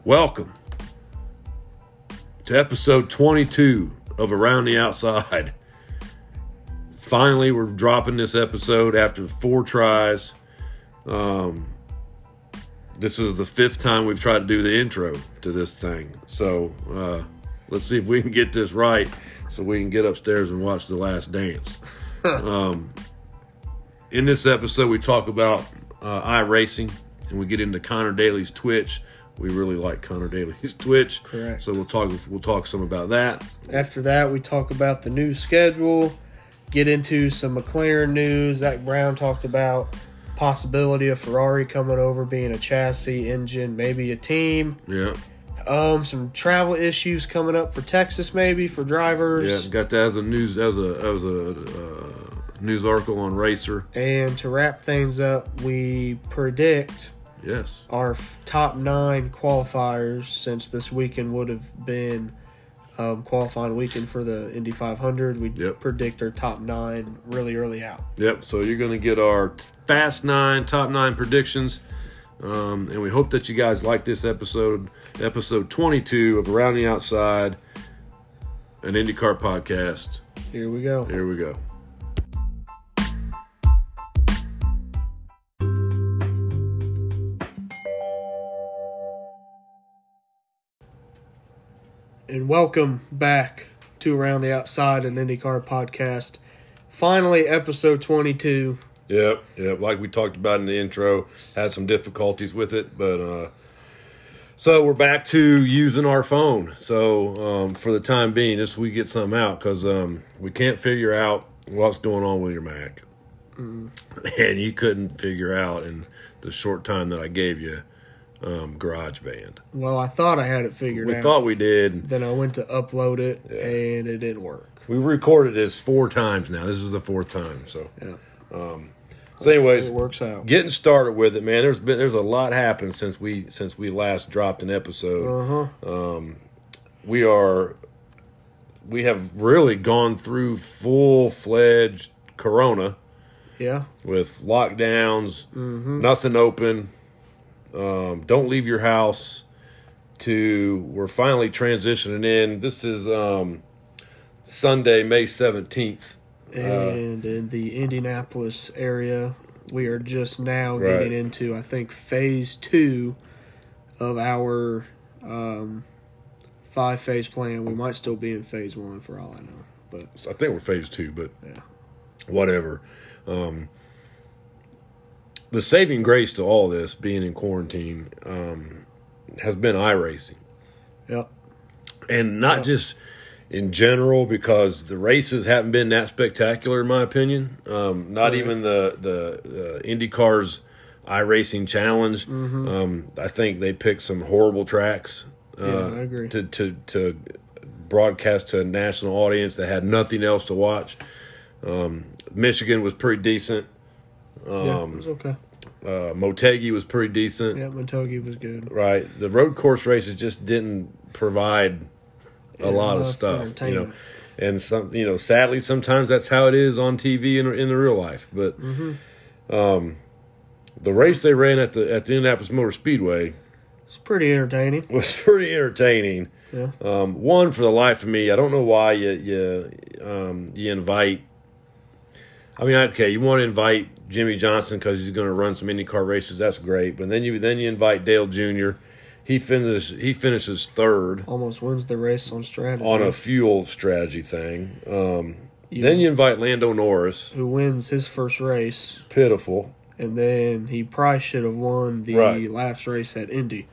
Welcome to episode 22 of Around the Outside. Finally, we're dropping this episode after 4 tries. This is the 5th time we've tried to do the intro to this thing. So let's see if we can get this right so we can get upstairs and watch The Last Dance. In this episode, we talk about iRacing, and we get into Connor Daly's Twitch. We really like Connor Daly's Twitch. Correct. So we'll talk some about that. After that, we talk about the new schedule, get into some McLaren news. Zach Brown talked about possibility of Ferrari coming over, being a chassis, engine, maybe a team. Yeah. Some travel issues coming up for Texas, maybe for drivers. Yeah, got that as a news news article on Racer. And to wrap things up, we predict our top 9 qualifiers, since this weekend would have been qualifying weekend for the Indy 500. We predict our top 9 really early out. Yep, so you're going to get our Fast 9, top 9 predictions. And we hope that you guys like this episode 22 of Around the Outside, an IndyCar podcast. Here we go. And welcome back to Around the Outside, an IndyCar podcast. Finally, episode 22. Yep. Like we talked about in the intro, had some difficulties with it, but so we're back to using our phone. So for the time being, just we get something out because we can't figure out what's going on with your Mac, and you couldn't figure out in the short time that I gave you. GarageBand. Well, I thought I had it figured out. We thought we did. Then I went to upload it, and it didn't work. We recorded this 4 times now. This is the 4th time. So, so anyways, it works out. Getting started with it, man. There's a lot happened since we last dropped an episode. We have really gone through full-fledged Corona. Yeah. With lockdowns, nothing open. Don't leave your house. We're finally transitioning in. This is Sunday, May 17th. And in the Indianapolis area, we are just now getting into, I think, phase 2 of our 5-phase plan. We might still be in phase 1 for all I know. But I think we're phase 2, but whatever. The saving grace to all this, being in quarantine, has been iRacing. Yep. And not just in general, because the races haven't been that spectacular, in my opinion. Not even the IndyCar's iRacing Challenge. I think they picked some horrible tracks I agree. to broadcast to a national audience that had nothing else to watch. Michigan was pretty decent. It was okay. Motegi was pretty decent. Yeah, Motegi was good. Right. The road course races just didn't provide a lot of stuff, And sadly, sometimes that's how it is on TV in the real life. But the race they ran at the Indianapolis Motor Speedway was pretty entertaining. Yeah. One, for the life of me, I don't know why you invite. I mean, okay, you want to invite Jimmy Johnson because he's going to run some IndyCar races. That's great. But then you invite Dale Jr. He finishes 3rd. Almost wins the race on strategy. On a fuel strategy thing. Then you invite Lando Norris, who wins his first race. Pitiful. And then he probably should have won the last race at Indy.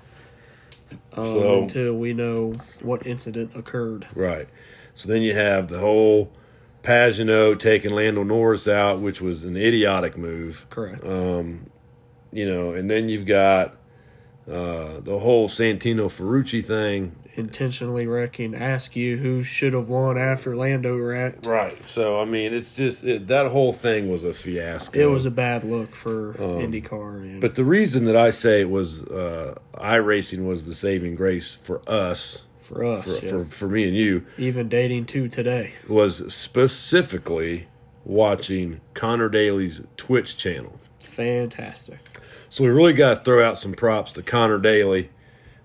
Until we know what incident occurred. Right. So then you have the whole Pagenaud taking Lando Norris out, which was an idiotic move. Correct. And then you've got the whole Santino Ferrucci thing. Intentionally wrecking Askew, who should have won after Lando wrecked. Right. So, I mean, it's just that whole thing was a fiasco. It was a bad look for IndyCar. But the reason that I say it was iRacing was the saving grace for us. For me and you. Even dating to today. Was specifically watching Connor Daly's Twitch channel. Fantastic. So we really got to throw out some props to Connor Daly.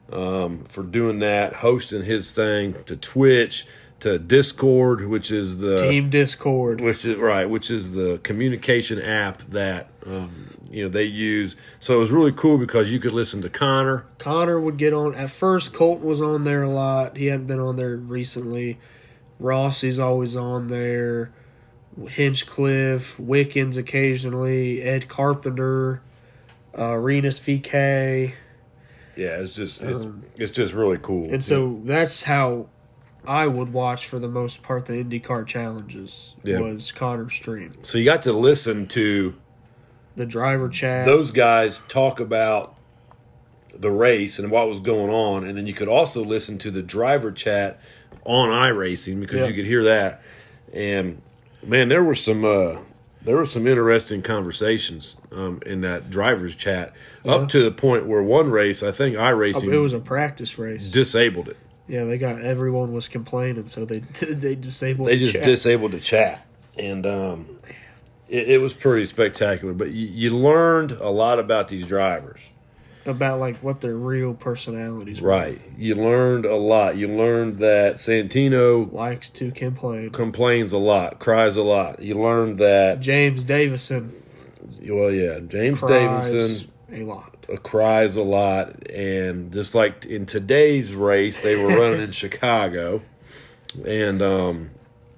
for doing that, hosting his thing, to Twitch, to Discord, which is the Team Discord, which is the communication app that they use. So it was really cool because you could listen to Connor. Connor would get on. At first, Colt was on there a lot. He hadn't been on there recently. Rossi's always on there. Hinchcliffe, Wickens occasionally, Ed Carpenter, Renus VK. Yeah, it's just really cool. And so that's how I would watch for the most part the IndyCar challenges was Connor's stream. So you got to listen to the driver chat. Those guys talk about the race and what was going on, and then you could also listen to the driver chat on iRacing because you could hear that. And man, there were some interesting conversations in that drivers chat up to the point where one race, I think iRacing, it was a practice race, disabled it. Yeah, everyone was complaining, so they disabled. They just disabled the chat, and it was pretty spectacular. But you learned a lot about these drivers, about like what their real personalities were. Right. You learned a lot. You learned that Santino likes to complains a lot, cries a lot. You learned that James Davison. Well, yeah, James Davison a lot. Cries a lot, and just like in today's race, they were running in Chicago, and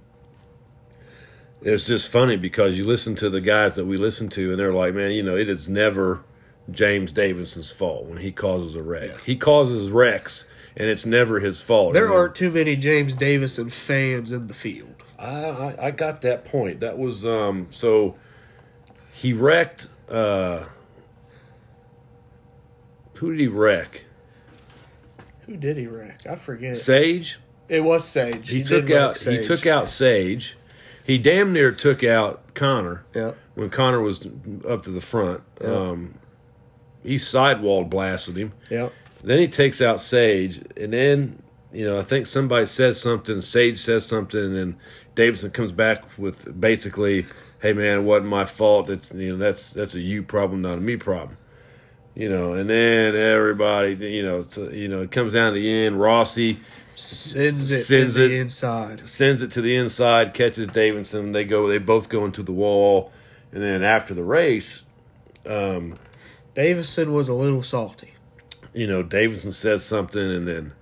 it's just funny because you listen to the guys that we listen to, and they're like, man, it is never James Davison's fault when he causes a wreck. Yeah. He causes wrecks, and it's never his fault. There aren't too many James Davison fans in the field. I got that point. That was so he wrecked. Who did he wreck? Who did he wreck? I forget. Sage? It was Sage. He took out Sage. He damn near took out Connor. Yeah. When Connor was up to the front. Yeah. He sidewalled blasted him. Yeah. Then he takes out Sage, and then I think somebody says something, Sage says something, and then Davison comes back with basically, "Hey man, it wasn't my fault. It's that's a you problem, not a me problem." And then everybody, it comes down to the end. Rossi sends it to the inside. Sends it to the inside, catches Davison. They both go into the wall, and then after the race, Davison was a little salty. Davison says something, and then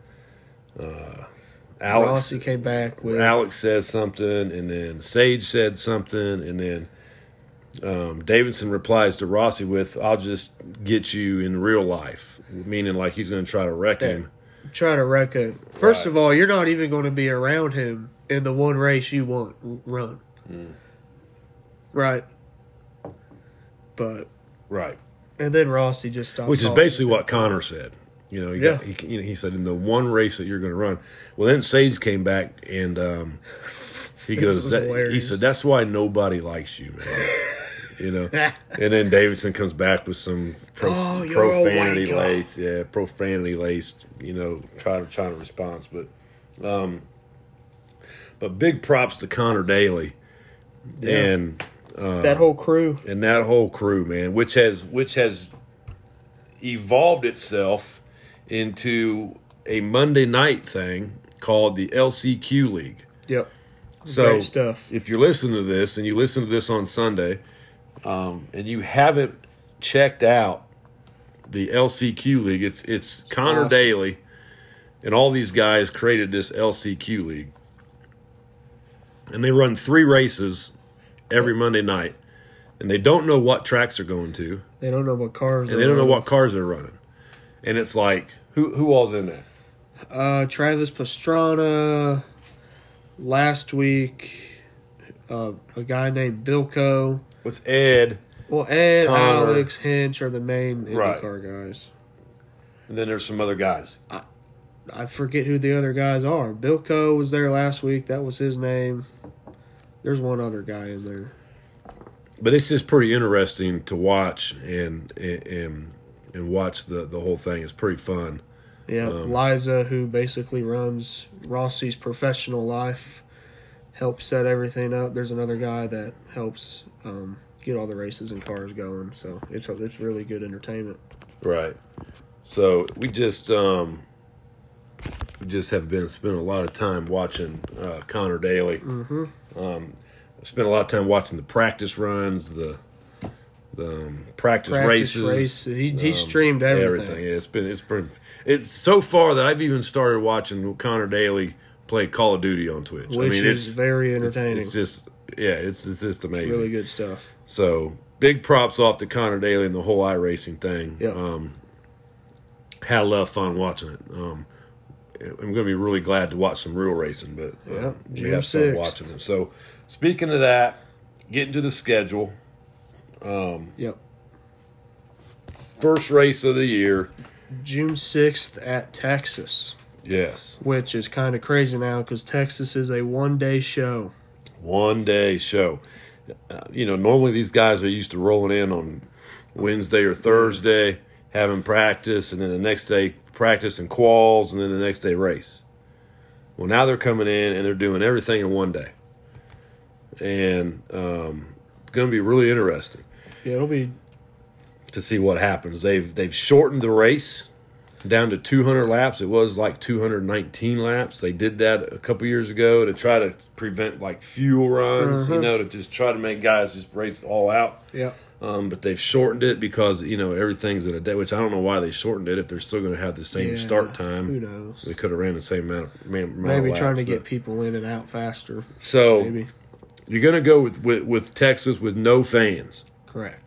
Rossi came back with Alex says something, and then Sage said something, and then Davison replies to Rossi with, "I'll just get you in real life," meaning like he's going to try to wreck him. Try to wreck him. First of all, you're not even going to be around him in the one race you want run. Right. But right. And then Rossi just stopped. Which is basically what Connor said. He said in the one race that you're going to run. Well, then Sage came back and he goes. He said, "That's why nobody likes you, man." And then Davison comes back with some profanity laced, trying to response. But big props to Connor Daly and that whole crew, man, which has evolved itself into a Monday night thing called the LCQ League. Yep. So great stuff. If you're listening to this and you listen to this on Sunday, and you haven't checked out the LCQ League, it's Connor awesome. Daly and all these guys created this LCQ League. And they run 3 races every Monday night. And they don't know what tracks they're going to. They don't know what cars and they don't know what cars they're running. And it's like, who all's in that? Travis Pastrana. Last week, a guy named Bilko. What's Ed? Well, Ed, Connor. Alex, Hinch are the main IndyCar guys. And then there's some other guys. I forget who the other guys are. Bilko was there last week. That was his name. There's one other guy in there. But it's just pretty interesting to watch and watch the whole thing. It's pretty fun. Yeah, Liza, who basically runs Rossi's professional life, helps set everything up. There's another guy that helps get all the races and cars going. So it's really good entertainment. Right. So we just have been spending a lot of time watching Connor Daly. Mm-hmm. I spent a lot of time watching the practice runs, the practice races. He streamed everything. Yeah, it's so far that I've even started watching Connor Daly play Call of Duty on Twitch. Which is very entertaining. It's just just amazing. It's really good stuff. So big props off to Connor Daly and the whole iRacing thing. Yep. Had a lot of fun watching it. I'm going to be really glad to watch some real racing, but we have fun watching it. So speaking of that, getting to the schedule. Yep. First race of the year. June 6th at Texas. Yes. Which is kind of crazy now because Texas is a one-day show. One-day show. Normally these guys are used to rolling in on Wednesday or Thursday, having practice, and then the next day practice and quals, and then the next day race. Well, now they're coming in and they're doing everything in one day. And it's going to be really interesting. Yeah, it'll be to see what happens. They've shortened the race down to 200 laps. It was like 219 laps. They did that a couple years ago to try to prevent like fuel runs, to just try to make guys just race all out. Yeah. But they've shortened it because, everything's in a day, which I don't know why they shortened it if they're still going to have the same start time. Who knows? They could have ran the same amount of Maybe laps, trying to get people in and out faster. So maybe. You're going to go with Texas with no fans. Correct.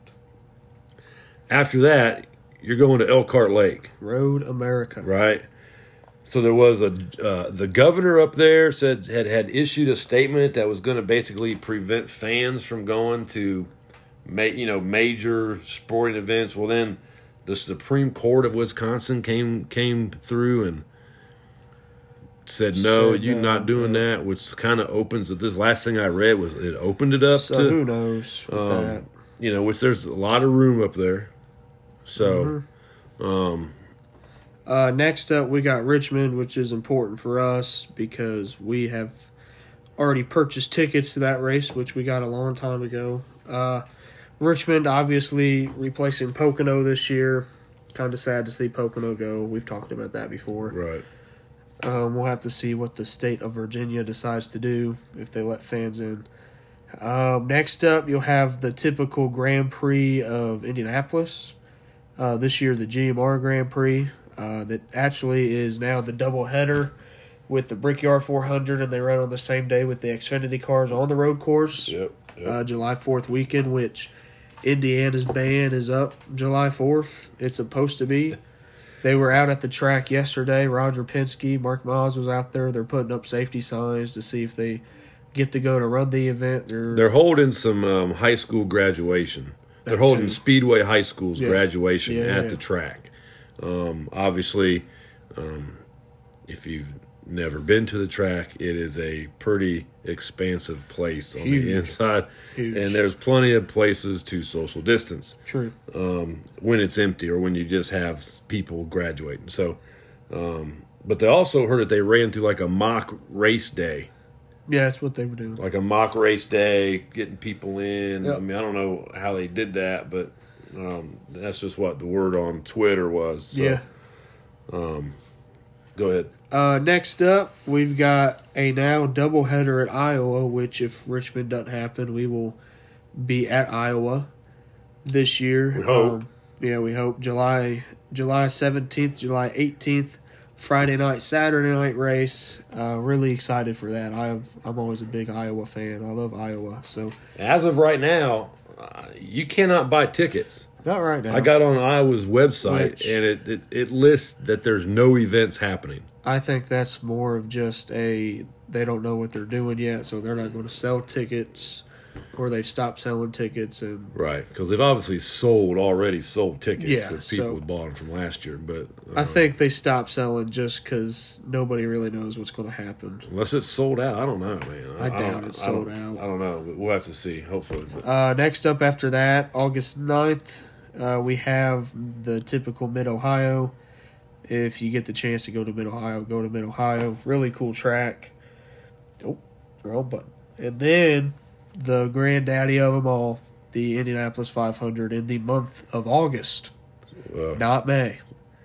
After that, you're going to Elkhart Lake. Road America. Right. So there was the governor up there had issued a statement that was going to basically prevent fans from going to major sporting events. Well, then the Supreme Court of Wisconsin came through and said no, you're not doing that, which kind of opens it. This last thing I read was it opened it up so to who knows with that. Which there's a lot of room up there. So next up we got Richmond, which is important for us because we have already purchased tickets to that race, which we got a long time ago. Richmond obviously replacing Pocono this year. Kind of sad to see Pocono go. We've talked about that before. Right. We'll have to see what the state of Virginia decides to do if they let fans in. Next up, you'll have the typical Grand Prix of Indianapolis. This year, the GMR Grand Prix. That actually is now the doubleheader with the Brickyard 400, and they run on the same day with the Xfinity cars on the road course. Yep. July 4th weekend, which Indiana's ban is up July 4th. It's supposed to be. They were out at the track yesterday. Roger Penske, Mark Miles was out there. They're putting up safety signs to see if they get to go to run the event. They're holding some high school graduation. They're holding Speedway High School's graduation at the track. Obviously, if you've never been to the track, it is a pretty expansive place on the inside. Huge. And there's plenty of places to social distance. True. When it's empty or when you just have people graduating. So, but they also heard that they ran through like a mock race day. Yeah, that's what they were doing. Like a mock race day, getting people in. Yep. I mean, I don't know how they did that, but that's just what the word on Twitter was. So, yeah. Go ahead. Next up, we've got a now doubleheader at Iowa, which if Richmond doesn't happen, we will be at Iowa this year. We hope. We hope. July 17th, July 18th, Friday night, Saturday night race. Really excited for that. I'm always a big Iowa fan. I love Iowa. So as of right now, you cannot buy tickets. Not right now. I got on Iowa's website, and it lists that there's no events happening. I think that's more of just they don't know what they're doing yet, so they're not going to sell tickets, or they've stopped selling tickets. Right, because they've obviously already sold tickets if people bought them from last year. But I think they stopped selling just because nobody really knows what's going to happen. Unless it's sold out. I don't know, man. I doubt it's sold out. I don't know, but we'll have to see, hopefully. Next up after that, August 9th, we have the typical Mid-Ohio. If you get the chance to go to Mid-Ohio, go to Mid-Ohio. Really cool track. Oh, wrong button. And then the granddaddy of them all, the Indianapolis 500 in the month of August, not May.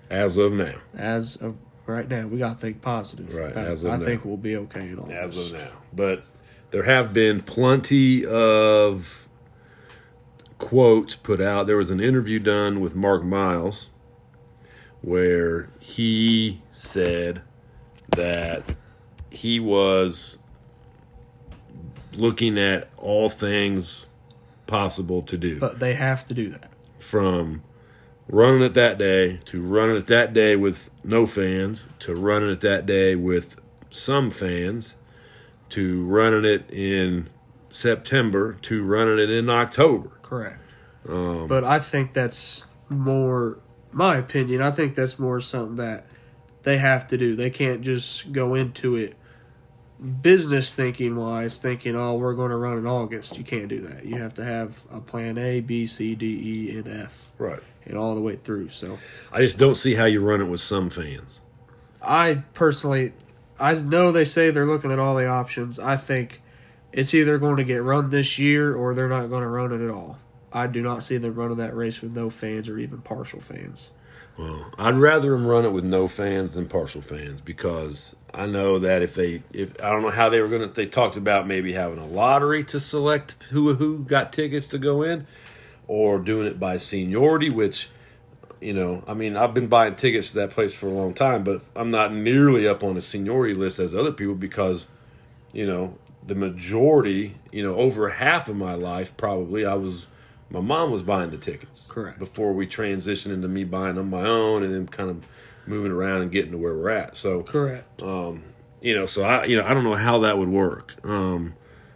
As of now. As of right now, we got to think positive. Right, as of now. I think we'll be okay in all as of now. But there have been plenty of quotes put out. There was an interview done with Mark Miles where he said that he was looking at all things possible to do. But they have to do that. From running it that day to running it that day with no fans to running it that day with some fans to running it in September to running it in October. Correct. But I think that's more, my opinion, I think that's more something that they have to do. They can't just go into it business thinking wise, thinking, oh, we're going to run in August. You can't do that. You have to have a plan A, B, C, D, E, and F. Right. And all the way through. So I just don't see how you run it with some fans. I personally, I know they say they're looking at all the options. I think it's either going to get run this year or they're not going to run it at all. I do not see them running that race with no fans or even partial fans. Well, I'd rather them run it with no fans than partial fans because I know that if I don't know how they talked about maybe having a lottery to select who got tickets to go in or doing it by seniority, which, I mean, I've been buying tickets to that place for a long time, but I'm not nearly up on a seniority list as other people because, the majority, over half of my life probably my mom was buying the tickets. Correct. Before we transitioned into me buying on my own and then kind of moving around and getting to where we're at. So correct. So I don't know how that would work. I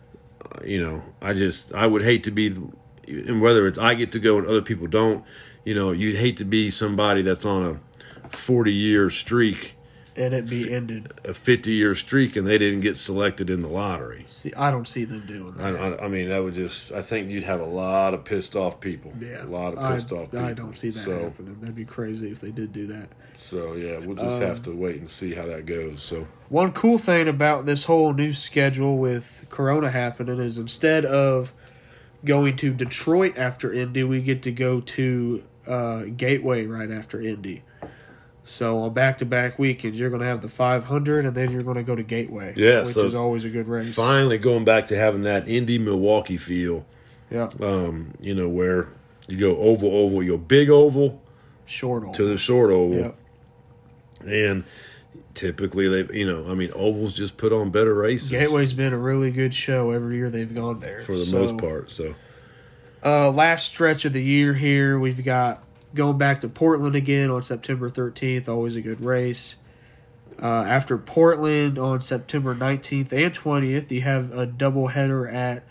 would hate to be, and whether it's I get to go and other people don't, you'd hate to be somebody that's on a 40-year streak. And it be ended. A 50-year streak, and they didn't get selected in the lottery. See, I don't see them doing that. I mean, that would I think you'd have a lot of pissed off people. Yeah. A lot of pissed off people. I don't see that happening. That'd be crazy if they did do that. So, yeah, we'll just have to wait and see how that goes. So, one cool thing about this whole new schedule with Corona happening is instead of going to Detroit after Indy, we get to go to Gateway right after Indy. So on back-to-back weekends, you're going to have the 500, and then you're going to go to Gateway, which is always a good race. Finally going back to having that Indy-Milwaukee feel. Yeah. Where you go oval, you go big oval, short oval. To the short oval. Yep. And typically, ovals just put on better races. Gateway's been a really good show every year they've gone there. For the most part, so. Last stretch of the year here, we've got going back to Portland again on September 13th, always a good race. After Portland on September 19th and 20th, you have a doubleheader at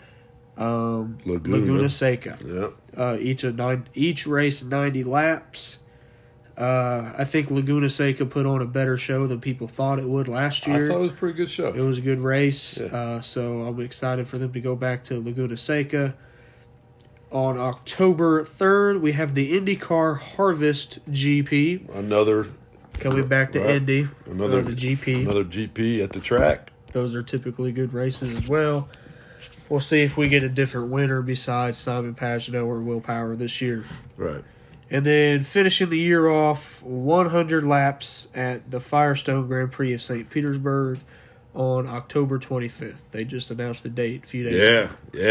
Laguna Seca. Yep. Each race 90 laps. I think Laguna Seca put on a better show than people thought it would last year. I thought it was a pretty good show. It was a good race, yeah. So I'm excited for them to go back to Laguna Seca. On October 3rd, we have the IndyCar Harvest GP. Another coming back to Indy. Another GP. Another GP at the track. Those are typically good races as well. We'll see if we get a different winner besides Simon Pagenaud or Will Power this year. Right. And then finishing the year off, 100 laps at the Firestone Grand Prix of St. Petersburg on October 25th. They just announced the date a few days ago.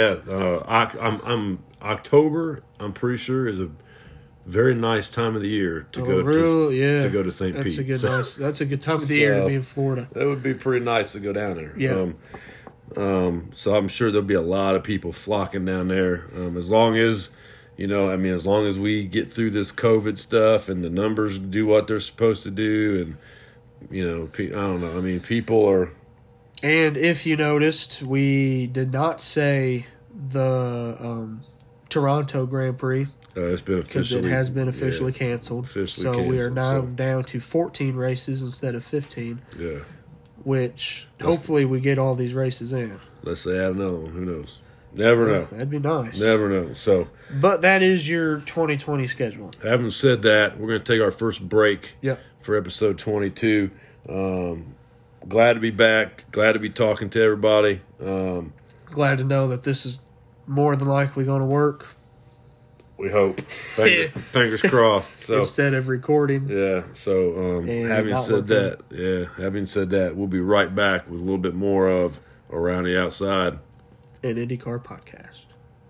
Yeah. October, I'm pretty sure, is a very nice time of the year to go to St. Pete. That's a good time of the year to be in Florida. That would be pretty nice to go down there. Yeah. So I'm sure there'll be a lot of people flocking down there. As long as as long as we get through this COVID stuff and the numbers do what they're supposed to do, and I don't know. I mean, people are. And if you noticed, we did not say the Toronto Grand Prix. It's been officially, because it has been officially canceled. We are now down to 14 races instead of 15. Yeah. Which hopefully we get all these races in. Let's say add another one. Who knows? Never know. That'd be nice. Never know. So, but that is your 2020 schedule. Having said that, we're going to take our first break. Yep. For episode 22. Glad to be back. Glad to be talking to everybody. Glad to know that this is more than likely going to work. We hope. Fingers crossed. So instead of recording. Yeah. So having said that, we'll be right back with a little bit more of Around the Outside, an IndyCar podcast.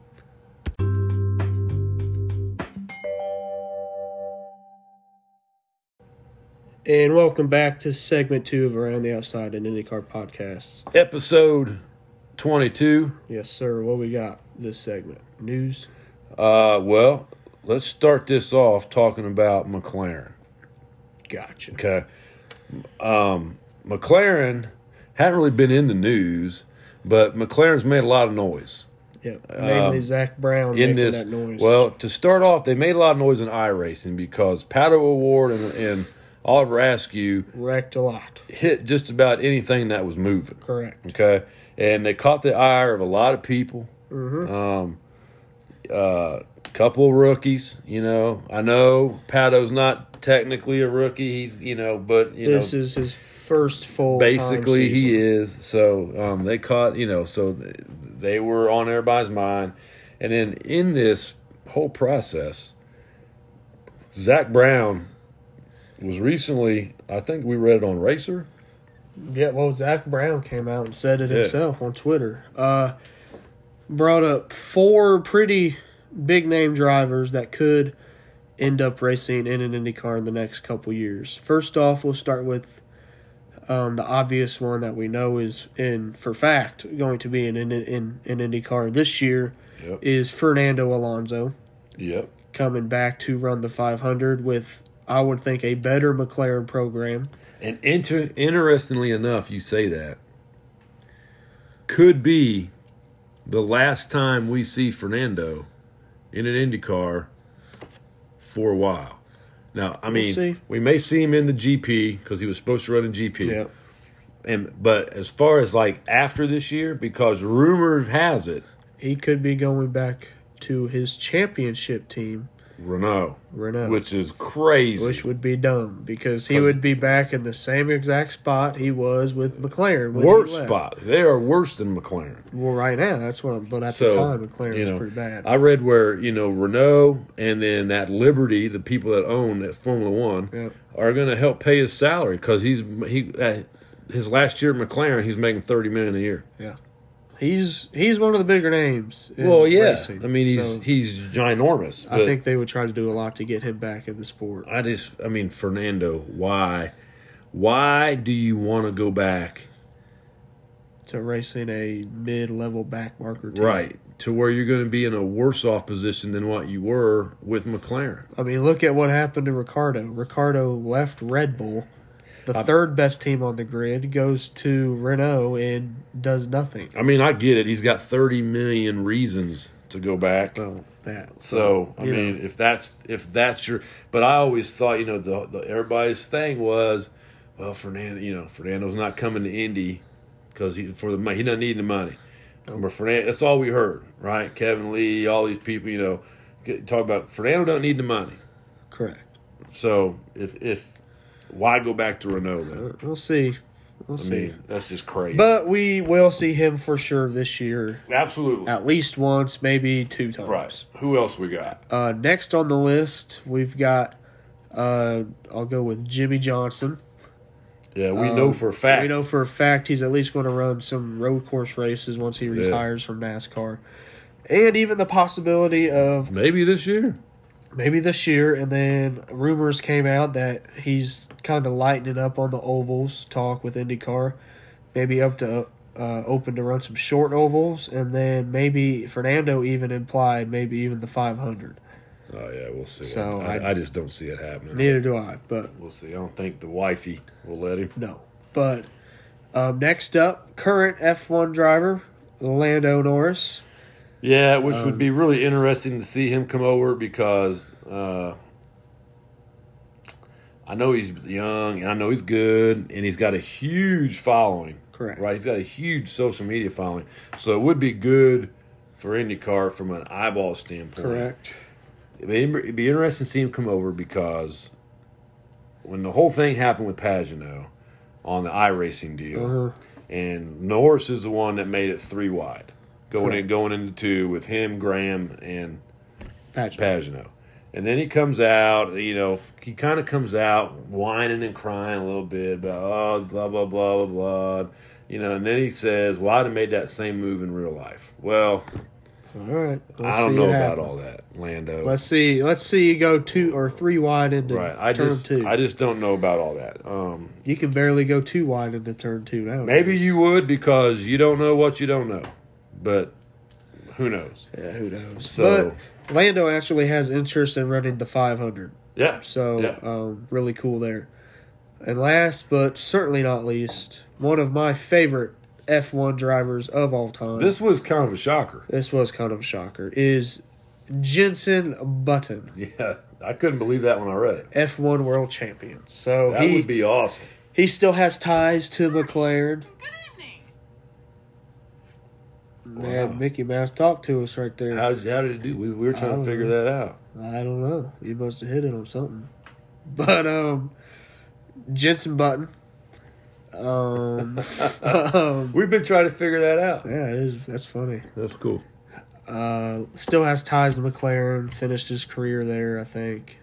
And welcome back to segment 2 of Around the Outside, an IndyCar podcast. Episode 22. Yes, sir. What we got this segment? News? Well, let's start this off talking about McLaren. Gotcha. Okay. McLaren hadn't really been in the news, but McLaren's made a lot of noise. Yeah, mainly Zach Brown making that noise. Well, to start off, they made a lot of noise in iRacing because Pato O'Ward and Oliver Askew wrecked a lot. Hit just about anything that was moving. Correct. Okay. And they caught the ire of a lot of people. Mm-hmm. Couple of rookies, you know. I know Pato's not technically a rookie. He's, but this is his first full. Basically, season. He is. So they caught, so they were on everybody's mind. And then in this whole process, Zach Brown was recently, I think we read it on Racer. Yeah, well, Zach Brown came out and said it himself on Twitter. Brought up 4 pretty big-name drivers that could end up racing in an IndyCar in the next couple years. First off, we'll start with the obvious one that we know is, for fact, going to be in IndyCar this year is Fernando Alonso. Yep. Coming back to run the 500 with, I would think, a better McLaren program. And interestingly enough, you say that. Could be the last time we see Fernando in an IndyCar for a while. Now, I mean, we may see him in the GP because he was supposed to run in GP. Yep. But as far as like after this year, because rumor has it, he could be going back to his championship team. Renault. Which is crazy. Which would be dumb because he would be back in the same exact spot he was with McLaren. Worse spot. They are worse than McLaren. Well, right now, that's what. But at the time, McLaren was pretty bad. I read where Renault and then that Liberty, the people that own that Formula One, are going to help pay his salary because his last year at McLaren, he's making $30 million a year. Yeah. He's one of the bigger names. Racing. I mean, he's ginormous. I think they would try to do a lot to get him back in the sport. Fernando, why do you want to go back to racing a mid-level backmarker team? Right, to where you're going to be in a worse off position than what you were with McLaren. I mean, look at what happened to Ricciardo. Ricciardo left Red Bull. The third best team on the grid goes to Renault and does nothing. I mean, I get it. He's got 30 million reasons to go back. Well, if that's your, but I always thought, the everybody's thing was, well, Fernando's not coming to Indy because he doesn't need the money. Fernando, that's all we heard, right? Kevin Lee, all these people, talk about Fernando don't need the money. Correct. So if why go back to Renault then? We'll see. I mean, that's just crazy. But we will see him for sure this year. Absolutely. At least once, maybe 2 times. Right. Who else we got? Next on the list, we've got, I'll go with Jimmy Johnson. Yeah, we know for a fact. We know for a fact he's at least going to run some road course races once he retires from NASCAR. And even the possibility of... Maybe this year, and then rumors came out that he's kind of lightening up on the ovals talk with IndyCar, maybe up to open to run some short ovals, and then maybe Fernando even implied maybe even the 500. Oh yeah, we'll see. So I just don't see it happening. Neither do I, but we'll see. I don't think the wifey will let him. No, but next up, current F1 driver Lando Norris. Yeah, which would be really interesting to see him come over because I know he's young and I know he's good and he's got a huge following. Correct. Right? He's got a huge social media following. So it would be good for IndyCar from an eyeball standpoint. Correct. It'd be interesting to see him come over because when the whole thing happened with Pagano on the iRacing deal, and Norris is the one that made it 3 wide. Going into 2 with him, Graham, and Pagenaud. And then he comes out, he kind of comes out whining and crying a little bit about, blah, blah, blah, blah, blah. And then he says, well, I'd have made that same move in real life. Well, all right. I don't know about all that, Lando. Let's see you go 2 or 3 wide into turn 2. I just don't know about all that. You can barely go 2 wide into turn 2 now. Maybe you would because you don't know what you don't know. But who knows? Yeah, who knows? So, but Lando actually has interest in running the 500. Yeah. So, really cool there. And last but certainly not least, one of my favorite F1 drivers of all time. This was kind of a shocker. Is Jenson Button. Yeah, I couldn't believe that when I read it. F1 world champion. So that would be awesome. He still has ties to McLaren. Man, wow. Mickey Mouse talked to us right there. How did it do? We were trying to figure that out. I don't know. He must have hit it on something. But Jenson Button. We've been trying to figure that out. Yeah, it is. That's funny. That's cool. Still has ties to McLaren. Finished his career there, I think.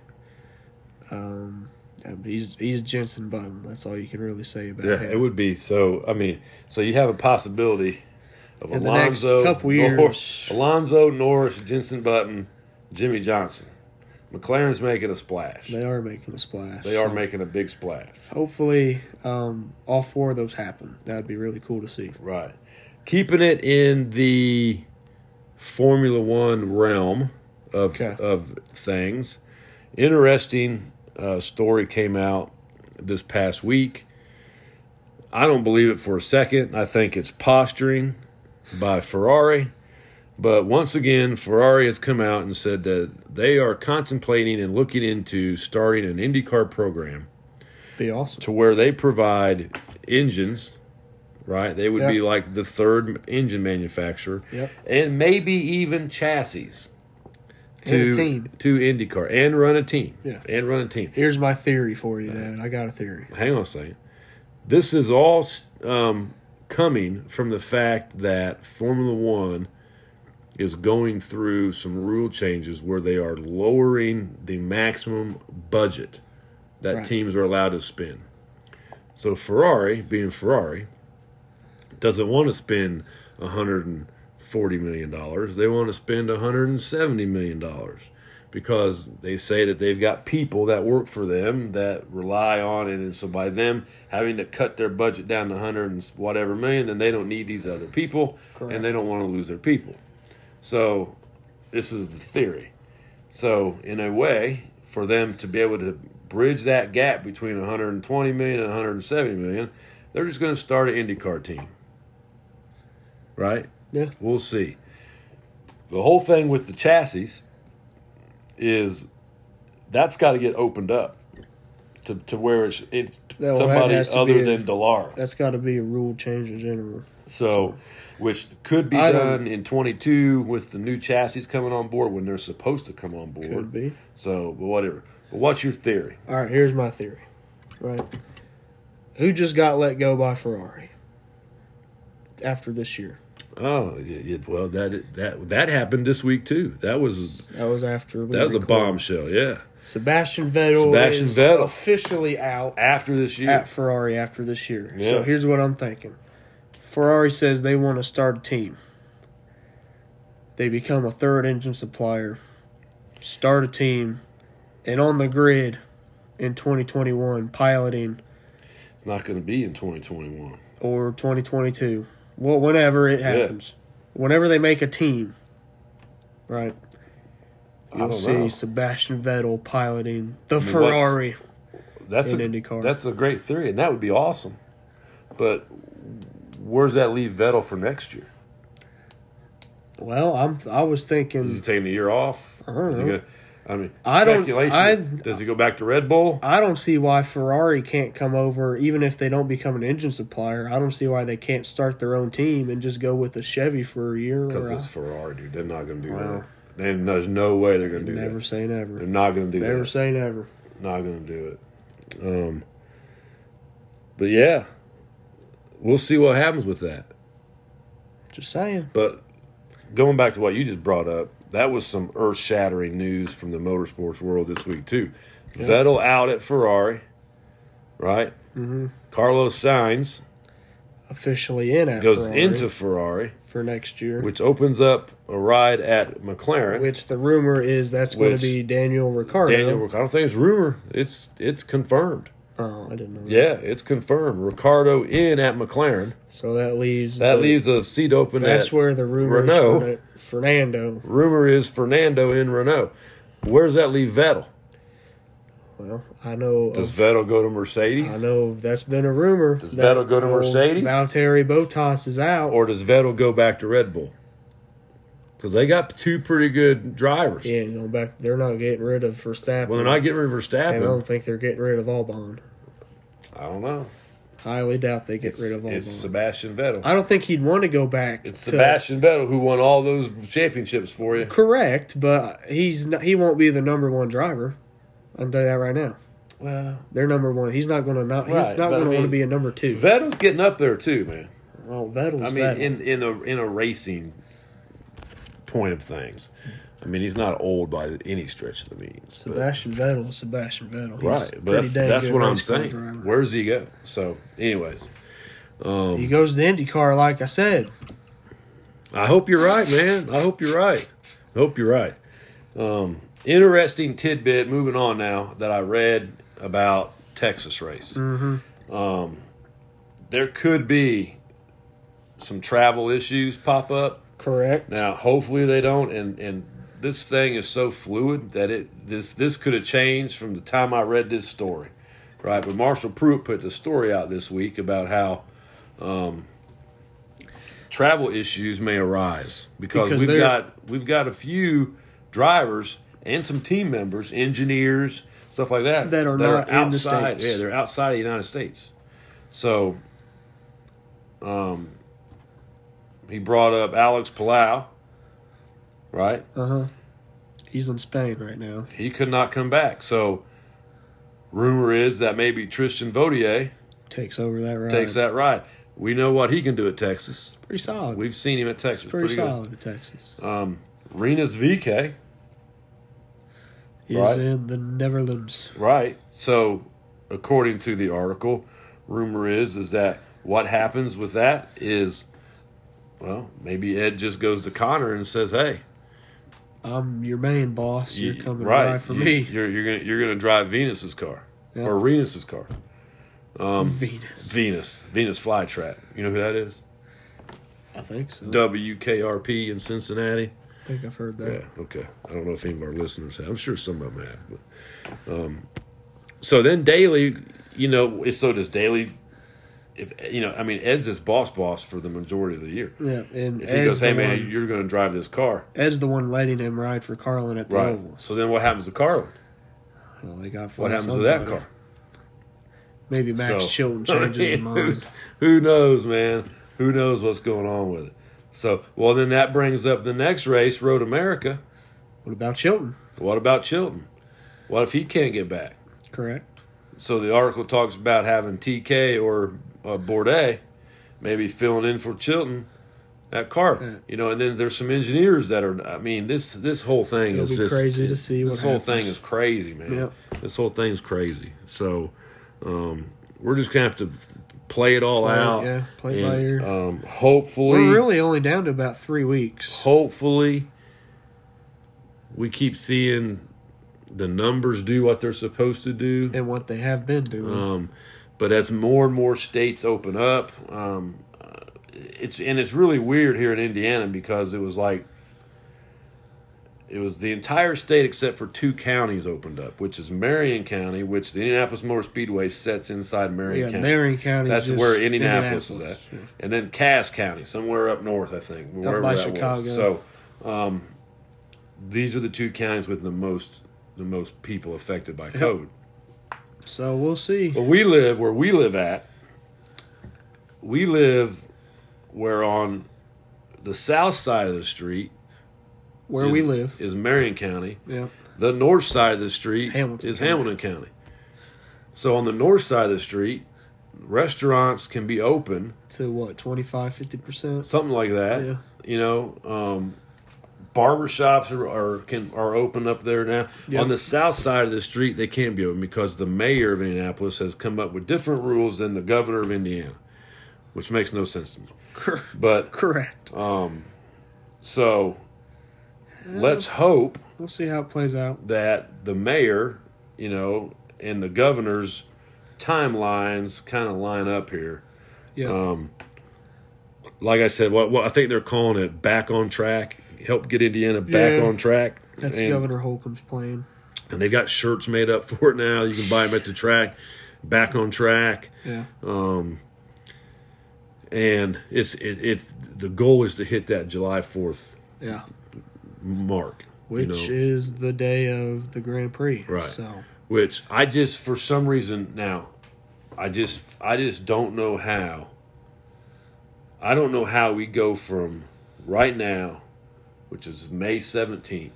He's Jenson Button. That's all you can really say about him. Yeah, it would be. So you have a possibility of in the next couple years. Alonso, Norris, Jenson Button, Jimmy Johnson. McLaren's making a splash. They are making a splash. They are making a big splash. Hopefully, all 4 of those happen. That would be really cool to see. Right. Keeping it in the Formula One realm of things. Interesting story came out this past week. I don't believe it for a second. I think it's posturing by Ferrari. But once again, Ferrari has come out and said that they are contemplating and looking into starting an IndyCar program. Be awesome. To where they provide engines, right? They would be like the 3rd engine manufacturer. Yep. And maybe even chassis to IndyCar and run a team. Yeah. And run a team. Here's my theory for you, Dad. I got a theory. Hang on a second. This is all coming from the fact that Formula One is going through some rule changes where they are lowering the maximum budget that teams are allowed to spend. So Ferrari, being Ferrari, doesn't want to spend $140 million. They want to spend $170 million because they say that they've got people that work for them that rely on it. And so by them having to cut their budget down to 100 and whatever million, then they don't need these other people. Correct. And they don't want to lose their people. So this is the theory. So in a way, for them to be able to bridge that gap between 120 million and 170 million, they're just going to start an IndyCar team. Right? Yeah. We'll see. The whole thing with the chassis is that's got to get opened up to where it's somebody other than Dallara. That's got to be a rule change in general. So, which could be done in 22 with the new chassis coming on board when they're supposed to come on board. Could be. So, but whatever. But what's your theory? All right, here's my theory. Right. Who just got let go by Ferrari after this year? Oh, yeah, well, that happened this week too. That was after that was a bombshell. Yeah. Sebastian Vettel officially out after this year at Ferrari after this year. Yeah. So here's what I'm thinking. Ferrari says they want to start a team. They become a 3rd engine supplier, start a team, and on the grid in 2021 piloting. It's not going to be in 2021 or 2022. Well, whenever it happens, whenever they make a team, right? You'll see Sebastian Vettel piloting the Ferrari in IndyCar. That's a great theory, and that would be awesome. But where does that leave Vettel for next year? Well, I was thinking. Is he taking a year off? I don't know. Speculation. Does he go back to Red Bull? I don't see why Ferrari can't come over, even if they don't become an engine supplier. I don't see why they can't start their own team and just go with a Chevy for a year. Because it's Ferrari, dude. They're not going to do that. And there's no way they're going to do that. Never say never. They're not going to do that. Never say never. Not going to do it. But yeah, we'll see what happens with that. Just saying. But going back to what you just brought up, that was some earth-shattering news from the motorsports world this week too. Yep. Vettel out at Ferrari, right? Mm-hmm. Carlos Sainz officially in at goes Ferrari into Ferrari for next year, which opens up a ride at McLaren. Which the rumor is that's going to be Daniel Ricciardo. I don't think it's rumor. It's confirmed. Oh, I didn't know that. Yeah, it's confirmed. Ricciardo in at McLaren. So that leaves a seat open. That's where the rumor Renault. is Fernando. Rumor is Fernando in Renault. Where does that leave Vettel? Well, I know. Does Vettel go to Mercedes? I know that's been a rumor. Does Vettel go to Mercedes? Valtteri Bottas is out. Or does Vettel go back to Red Bull? Because they got two pretty good drivers. Yeah, going back. They're not getting rid of Verstappen. Well, they're not getting rid of Verstappen. And I don't think they're getting rid of Albon. I don't know. Highly doubt they get rid of Albon. It's Sebastian Vettel. I don't think he'd want to go back. It's Sebastian Vettel who won all those championships for you. Correct, but he won't be the number one driver. I'll tell you that right now. Well, they're number one. He's not going to He's not going to want to be a number two. Vettel's getting up there too, man. Well, Vettel's. I mean, in a racing point of things. I mean, he's not old by any stretch of the means. Sebastian Vettel. He's right, but that's what I'm saying. Driver. Where does he go? So, anyways. He goes to IndyCar, like I said. I hope you're right, man. I hope you're right. Interesting tidbit, moving on now, that I read about Texas race. Mm-hmm. There could be some travel issues pop up. Correct. Now, hopefully they don't, and this thing is so fluid that this could have changed from the time I read this story, right? But Marshall Pruitt put the story out this week about how travel issues may arise because we've got a few drivers and some team members, engineers, stuff like that that are not outside. In the States. Yeah, they're outside of the United States. So, he brought up Alex Palau. Right? He's in Spain right now. He could not come back. So, rumor is that maybe Tristan Vautier takes over that ride. Takes that ride. We know what he can do at Texas. Pretty solid. We've seen him at Texas. Pretty solid at Texas. Rinus VeeKay is in the Netherlands. Right. So, according to the article, rumor is that what happens with that is, well, maybe Ed just goes to Connor and says, "Hey, I'm your main boss. You're coming to ride for me. You're gonna drive Venus's car or Renus's car. Venus Flytrap. You know who that is? I think so. WKRP in Cincinnati. I think I've heard that. Yeah. Okay. I don't know if any of our listeners have. I'm sure some of them have. But, so then Daly, so does Daly. If Ed's his boss for the majority of the year. Yeah, and if he goes, "Hey man, you're going to drive this car." Ed's the one letting him ride for Carlin at the Oval. So then, what happens to Carlin? Well, they got what happens to that car? Maybe Max Chilton changes his mind. Who knows, man? Who knows what's going on with it? So, well, then that brings up the next race, Road America. What about Chilton? What if he can't get back? Correct. So the article talks about having TK or Bourdais maybe filling in for Chilton at CART. Yeah. And then there's some engineers that are. I mean, this whole thing is just crazy to see. This whole thing is crazy, man. Yep. This whole thing's crazy. So we're just gonna have to play it all out. Yeah, play by ear. Hopefully, we're really only down to about 3 weeks. Hopefully, we keep seeing the numbers do what they're supposed to do and what they have been doing. But as more and more states open up, it's really weird here in Indiana because it was the entire state except for 2 counties opened up, which is Marion County, which the Indianapolis Motor Speedway sets inside Marion County. Marion County. That's where Indianapolis is at, and then Cass County, somewhere up north, I think, wherever by Chicago. Was. So these are the 2 counties with the most people affected by COVID. So we'll see. But where we live at, where on the south side of the street, we live is Marion County. Yeah. The north side of the street is Hamilton County. So on the north side of the street, restaurants can be open to what, 25-50%, something like that. Yeah. barbershops are open up there now. Yep. On the south side of the street, they can't be open because the mayor of Indianapolis has come up with different rules than the governor of Indiana, which makes no sense to me. But correct. So let's hope we'll see how it plays out. That the mayor, and the governor's timelines kind of line up here. Yeah. Like I said, what I think they're calling it back on track. Help get Indiana back on track. That's Governor Holcomb's plan. And they got shirts made up for it now. You can buy them at the track. Back on track. Yeah. And it's the goal is to hit that July 4th. Yeah. Mark, which is the day of the Grand Prix. Right. So, which I just for some reason now, I just don't know how. I don't know how we go from right now, which is May 17th,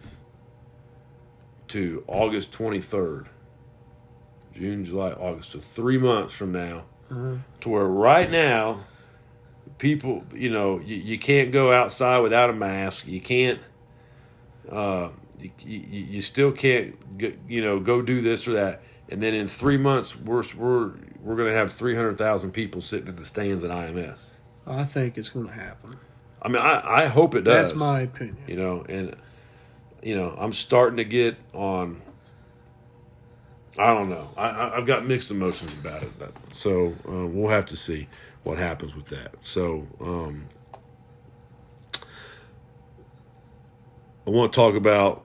to August 23rd, June, July, August, so 3 months from now, to where right now, people, you can't go outside without a mask. You can't, you still can't, go do this or that. And then in 3 months, we're going to have 300,000 people sitting in the stands at IMS. I think it's going to happen. I mean, I hope it does. That's my opinion. And I'm starting to get on. I don't know. I've got mixed emotions about it. So we'll have to see what happens with that. So I want to talk about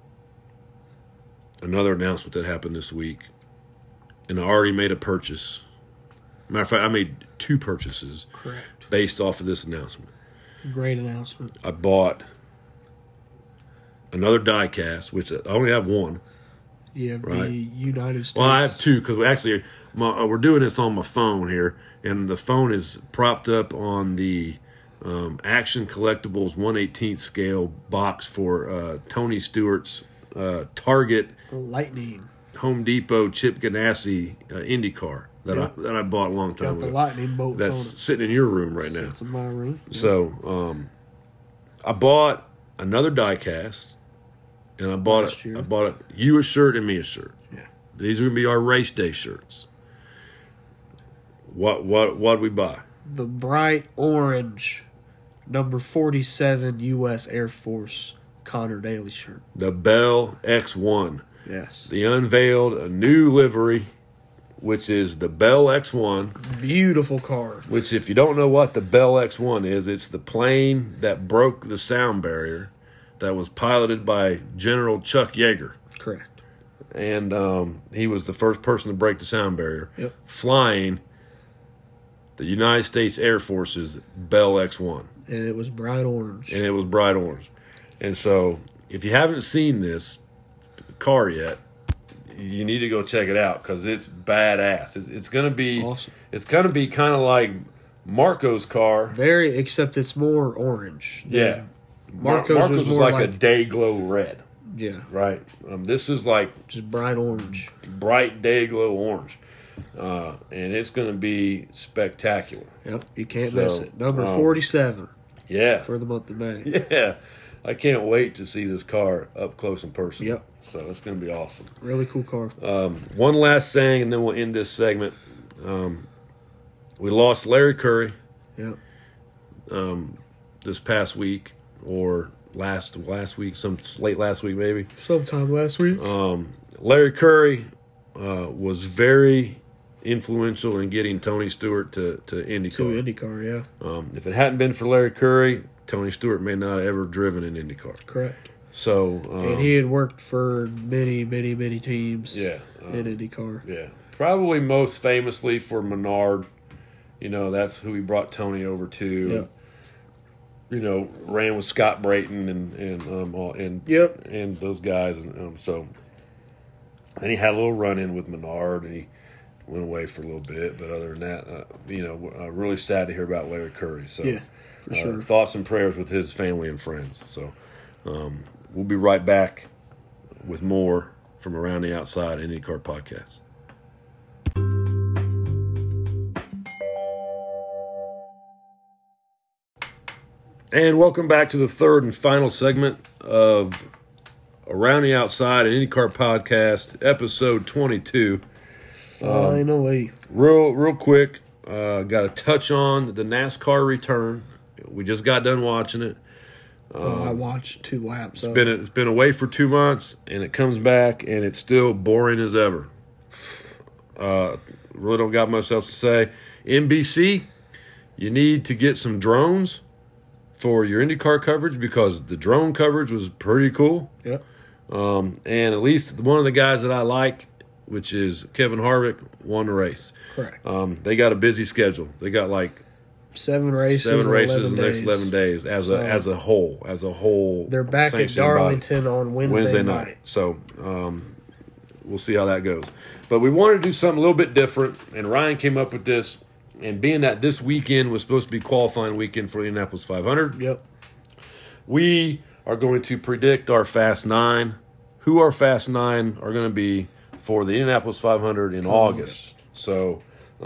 another announcement that happened this week, and I already made a purchase. Matter of fact, I made 2 purchases. Correct. Based off of this announcement. Great announcement. I bought another die cast, which I only have one. You have the United States. Well, I have 2 because actually we're doing this on my phone here, and the phone is propped up on the Action Collectibles 1/18 scale box for Tony Stewart's Target Lightning Home Depot Chip Ganassi IndyCar that I bought a long time ago. The lightning bolts that's on it. Sitting in your room right now. It's in my room. Yeah. So I bought another die cast, and I bought you a shirt and me a shirt. Yeah. These are gonna be our race day shirts. What we buy? The bright orange number 47 U.S. Air Force Connor Daly shirt. The Bell X1. Yes. They unveiled a new livery, which is the Bell X1. Beautiful car. Which, if you don't know what the Bell X1 is, it's the plane that broke the sound barrier that was piloted by General Chuck Yeager. Correct. And he was the first person to break the sound barrier, flying the United States Air Force's Bell X1. And it was bright orange. And so, if you haven't seen this car yet, you need to go check it out because it's badass. It's going to be awesome. It's going to be kind of like Marco's car. Except it's more orange. Yeah. Marco's was like a day glow red. Yeah. Right. This is like just bright orange. Bright day glow orange. And it's going to be spectacular. Yep. You can't miss it. Number 47. Yeah. For the month of May. Yeah. I can't wait to see this car up close in person. Yep. So it's going to be awesome. Really cool car. One last thing, and then we'll end this segment. We lost Larry Curry. Yep. This past week, or last week, late last week maybe. Sometime last week. Larry Curry was very influential in getting Tony Stewart to IndyCar. To IndyCar, yeah. If it hadn't been for Larry Curry, Tony Stewart may not have ever driven an IndyCar. Correct. So, and he had worked for many, many, many teams. Yeah, in IndyCar. Yeah, probably most famously for Menard. That's who he brought Tony over to. Yeah. Ran with Scott Brayton and those guys, and so. And he had a little run in with Menard, and he went away for a little bit. But other than that, really sad to hear about Larry Curry. So, yeah, for sure. Thoughts and prayers with his family and friends. So, we'll be right back with more from Around the Outside IndyCar Podcast. And welcome back to the third and final segment of Around the Outside, an IndyCar podcast, episode 22. Finally. Real quick, got to touch on the NASCAR return. We just got done watching it. I watched 2 laps. It's been away for 2 months, and it comes back, and it's still boring as ever. Really don't got much else to say. NBC, you need to get some drones for your IndyCar coverage because the drone coverage was pretty cool. Yep. And at least one of the guys that I like, which is Kevin Harvick, won the race. Correct. They got a busy schedule. They got like 7 races in the days. next 11 days as a whole. They're back at Darlington on Wednesday night. So we'll see how that goes. But we wanted to do something a little bit different, and Ryan came up with this. And being that this weekend was supposed to be qualifying weekend for the Indianapolis 500, yep, we are going to predict our Fast 9, who our Fast 9 are going to be for the Indianapolis 500 in August. So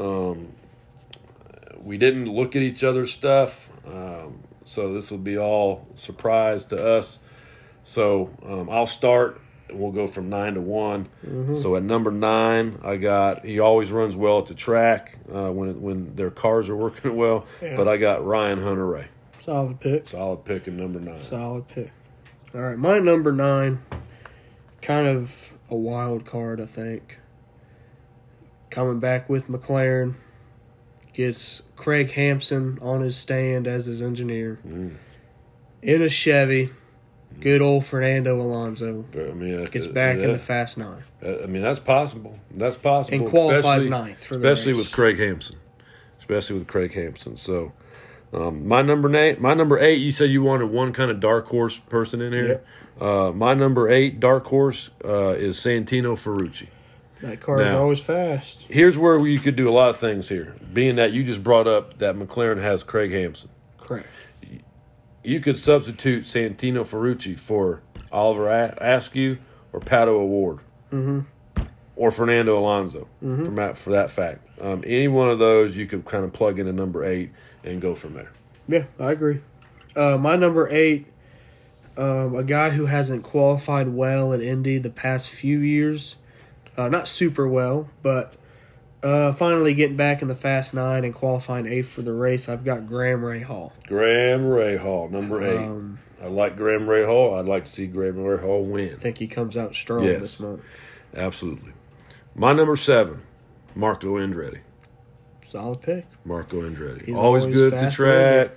we didn't look at each other's stuff, so this will be all surprise to us. So I'll start. We'll go from 9 to 1. Mm-hmm. So at number 9, he always runs well at the track when their cars are working well. Yeah. But I got Ryan Hunter-Reay. Solid pick. Solid pick in number 9. Solid pick. All right, my number 9, kind of a wild card, I think. Coming back with McLaren, gets Craig Hampson on his stand as his engineer. In a Chevy. Good old Fernando Alonso gets back in the Fast 9. That's possible. That's possible. And qualifies 9th for the race. Especially with Craig Hampson. So, my number 8, you said you wanted one kind of dark horse person in here. Yep. My number 8 dark horse is Santino Ferrucci. That car is always fast. Here's where you could do a lot of things here. Being that you just brought up that McLaren has Craig Hampson. Correct. You could substitute Santino Ferrucci for Oliver Askew or Pato O'Ward. Or Fernando Alonso for that fact. Any one of those you could kind of plug into number 8 and go from there. Yeah, I agree. My number 8, a guy who hasn't qualified well at Indy the past few years. Not super well, but finally getting back in the Fast 9 and qualifying 8th for the race. I've got Graham Rahal. Graham Rahal, number 8. I like Graham Rahal. I'd like to see Graham Rahal win. I think he comes out strong this month. Absolutely. My number 7, Marco Andretti. Solid pick. Marco Andretti. He's always good at the track.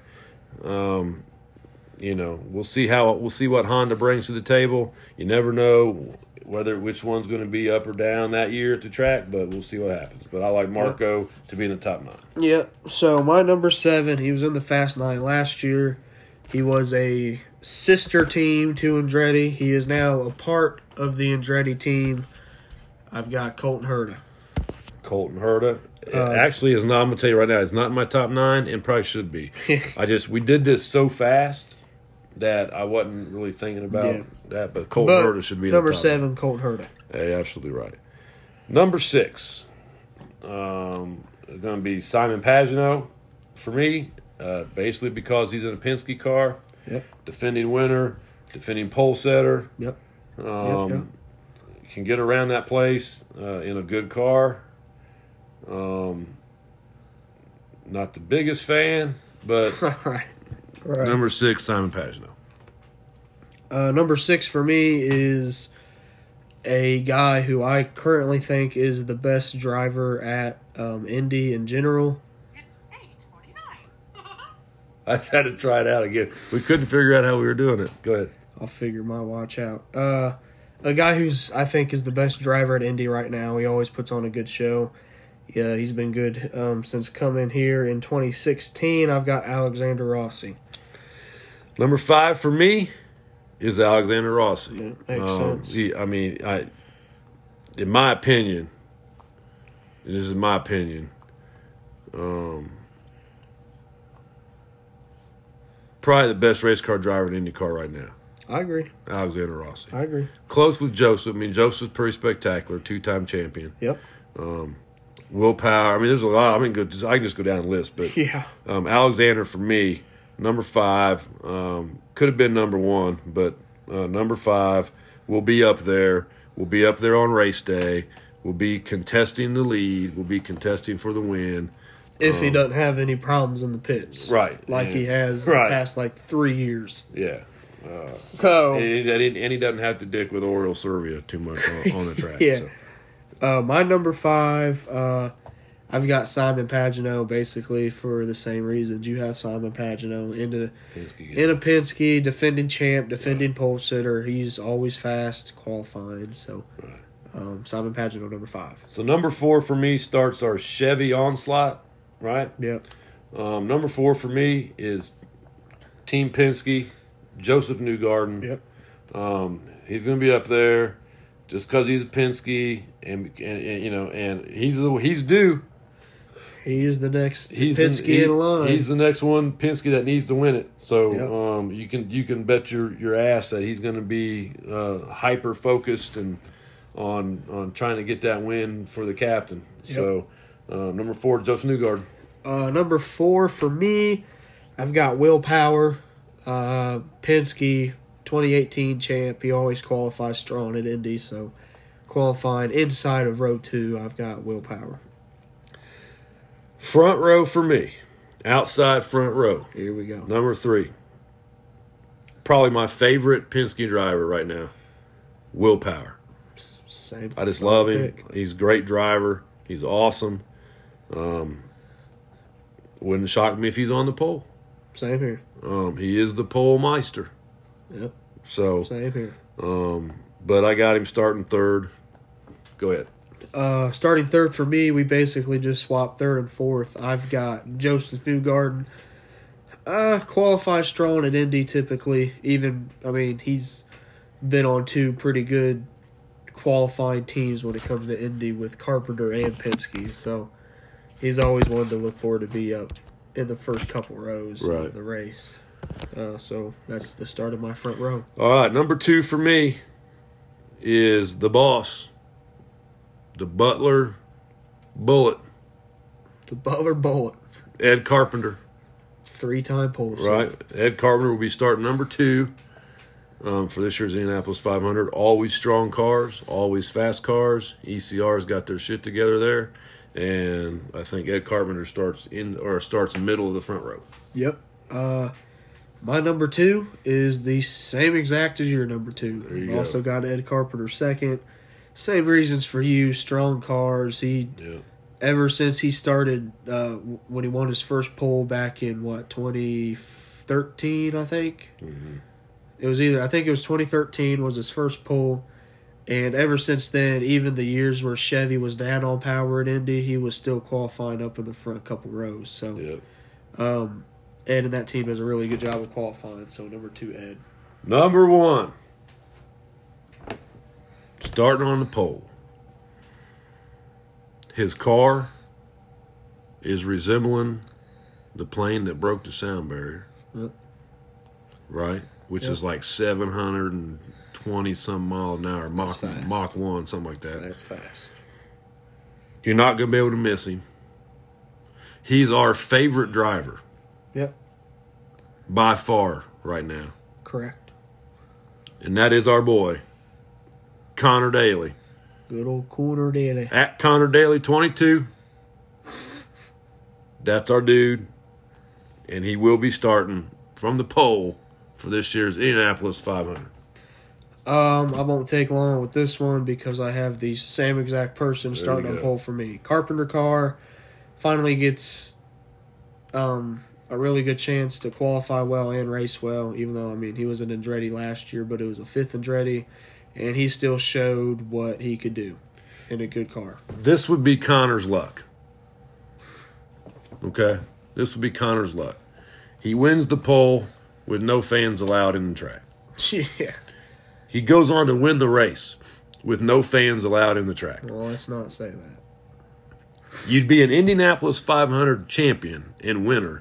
We'll see what Honda brings to the table. You never know which one's going to be up or down that year at the track, but we'll see what happens. But I like Marco to be in the top 9. Yeah, so my number 7, he was in the Fast 9 last year. He was a sister team to Andretti. He is now a part of the Andretti team. I've got Colton Herta. Colton Herta. Actually, I'm going to tell you right now, it's not in my top 9 and probably should be. We did this so fast that I wasn't really thinking about that, but Colton Herta should be number 7, Colton Herta. Yeah, absolutely right. Number 6, going to be Simon Pagenaud for me, basically because he's in a Penske car. Yep. Defending winner, defending pole setter. Yep. Can get around that place in a good car. Not the biggest fan, but right. Number 6, Simon Pagenaud. Number 6 for me is a guy who I currently think is the best driver at Indy in general. It's 8:49. I just had to try it out again. We couldn't figure out how we were doing it. Go ahead. I'll figure my watch out. A guy who's I think is the best driver at Indy right now. He always puts on a good show. Yeah, he's been good since coming here in 2016. I've got Alexander Rossi. Number 5 for me is Alexander Rossi. Yeah, makes sense. In my opinion, this is my opinion, probably the best race car driver in IndyCar right now. I agree. Alexander Rossi. I agree. Close with Joseph. Joseph's pretty spectacular, 2-time champion. Yep. Willpower. There's a lot. I can just go down the list, but yeah. Alexander for me, Number 5 could have been number 1, but number 5 will be up there. We'll be up there on race day. We'll be contesting the lead. We'll be contesting for the win. If he doesn't have any problems in the pits. Right. Like he has the past, 3 years. Yeah. And he doesn't have to dick with Oriole Servia too much on the track. Yeah. So. My number 5, I've got Simon Pagenaud basically for the same reasons. You have Simon Pagenaud in a Penske, defending champ, defending pole sitter. He's always fast, qualifying. So Simon Pagenaud, number 5. So number 4 for me starts our Chevy Onslaught, right? Yep. Number 4 for me is Team Penske, Joseph Newgarden. Yep. He's going to be up there just because he's a Penske, and he's due. He is the next Penske in line. He's the next one Penske that needs to win it. So you can bet your ass that he's going to be hyper focused and on trying to get that win for the captain. Yep. So number 4, Joseph Newgarden. Number 4 for me, I've got Will Power, Penske 2018 champ. He always qualifies strong at Indy, so qualifying inside of row 2, I've got Will Power. Front row for me, outside front row. Here we go. Number 3, probably my favorite Penske driver right now, Will Power. Same. I just love him. He's a great driver. He's awesome. Wouldn't shock me if he's on the pole. Same here. He is the pole meister. Yep. So same here. But I got him starting 3rd. Go ahead. Starting 3rd for me, we basically just swapped 3rd and 4th. I've got Joseph Newgarden. Qualifies strong at Indy typically. He's been on 2 pretty good qualifying teams when it comes to Indy with Carpenter and Penske. So he's always one to look forward to be up in the first couple rows of the race. So that's the start of my front row. All right, number 2 for me is the boss, the Butler Bullet. The Butler Bullet. Ed Carpenter. 3-time pole sitter. Right. Ed Carpenter will be starting number 2 for this year's Indianapolis 500. Always strong cars, always fast cars. ECR's got their shit together there. And I think Ed Carpenter starts middle of the front row. Yep. My number 2 is the same exact as your number 2. Also got Ed Carpenter 2nd. Same reasons for you. Strong cars. Ever since he started, when he won his first pole back in 2013, I think. Mm-hmm. I think it was 2013 was his first pole. And ever since then, even the years where Chevy was down on power at Indy, he was still qualifying up in the front couple rows. So, Ed and that team does a really good job of qualifying. So, number 2, Ed. Number 1, starting on the pole. His car is resembling the plane that broke the sound barrier. Yep. Right? Which is like 720-some miles an hour. Mach 1, something like that. That's fast. You're not going to be able to miss him. He's our favorite driver. Yep. By far right now. Correct. And that is our boy, Connor Daly. Good old Connor Daly. At Connor Daly 22. That's our dude. And he will be starting from the pole for this year's Indianapolis 500. I won't take long with this one because I have the same exact person starting on pole for me. Carpenter car finally gets a really good chance to qualify well and race well, even though, he was an Andretti last year, but it was a 5th Andretti, and he still showed what he could do in a good car. This would be Connor's luck. Okay? This would be Connor's luck. He wins the pole with no fans allowed in the track. Yeah. He goes on to win the race with no fans allowed in the track. Well, let's not say that. You'd be an Indianapolis 500 champion and winner,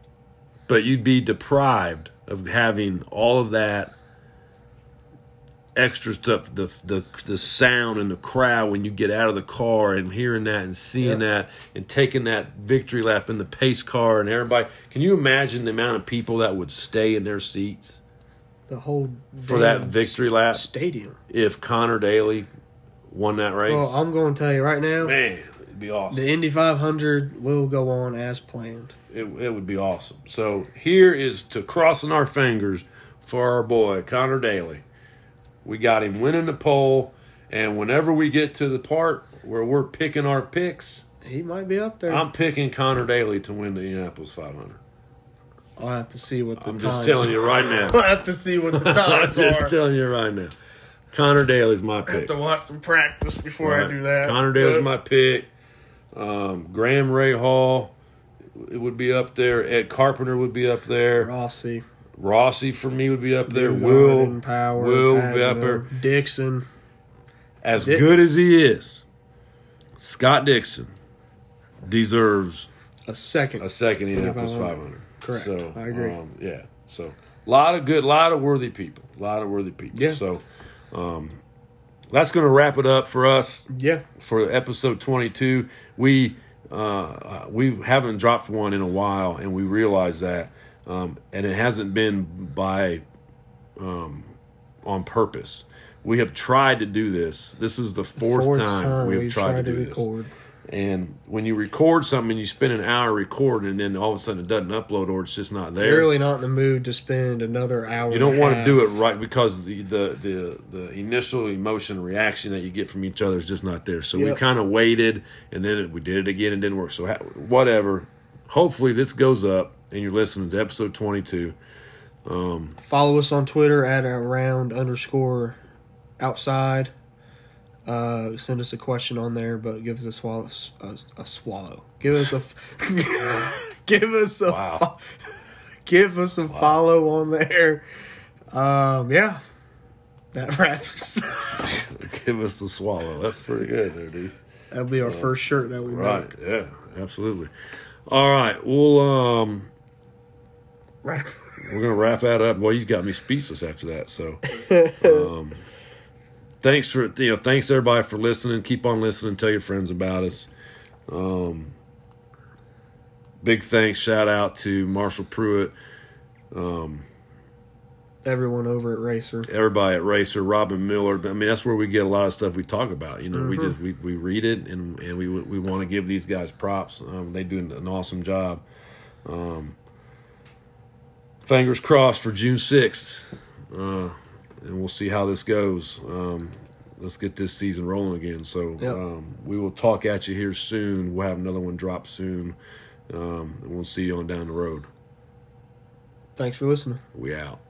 but you'd be deprived of having all of that extra stuff, the sound and the crowd when you get out of the car and hearing that and seeing that and taking that victory lap in the pace car and everybody. Can you imagine the amount of people that would stay in their seats? The whole for that victory lap stadium. If Connor Daly won that race. Well, I'm going to tell you right now. Man, it'd be awesome. The Indy 500 will go on as planned. It would be awesome. So here is to crossing our fingers for our boy, Connor Daly. We got him winning the pole, and whenever we get to the part where we're picking our picks, he might be up there. I'm picking Connor Daly to win the Indianapolis 500. I'll have to see what the I'm times just telling you right now. I'll have to see what the times I'm are. just telling you right now. Connor Daly's my pick. I have to watch some practice before I do that. Connor Daly's my pick. Graham Ray Hall, it would be up there. Ed Carpenter would be up there. Rossi for me would be up there. Will would be up there. Dixon. As good as he is, Scott Dixon deserves a second Indianapolis 500. Correct. So, I agree. So a lot of worthy people. Yeah. So that's going to wrap it up for us. Yeah. For episode 22, we haven't dropped one in a while, and we realize that, and it hasn't been by on purpose. We have tried to do this. This is the fourth time we've tried to do record. This. And when you record something and you spend an hour recording and then all of a sudden it doesn't upload or it's just not there. You're really not in the mood to spend another hour. You don't want to do it right because the initial emotion reaction that you get from each other is just not there. So we kind of waited and then we did it again and it didn't work. So whatever. Hopefully this goes up and you're listening to episode 22. Follow us on Twitter at @round_outside. Send us a question on there, but give us a swallow. Give us a give us a follow on there. That wraps. Give us a swallow. That's pretty good there, dude. That'll be our first shirt that we make. Right. Yeah. Absolutely. All right. We'll we're gonna wrap that up. Well, he's got me speechless after that. So. Thanks everybody for listening. Keep on listening. Tell your friends about us. Big thanks, shout out to Marshall Pruitt. Everyone over at Racer. Everybody at Racer, Robin Miller. I mean, that's where we get a lot of stuff we talk about. You know, we read it and we want to give these guys props. They do an awesome job. Fingers crossed for June 6th. And we'll see how this goes. Let's get this season rolling again. So we will talk at you here soon. We'll have another one drop soon. And we'll see you on down the road. Thanks for listening. We out.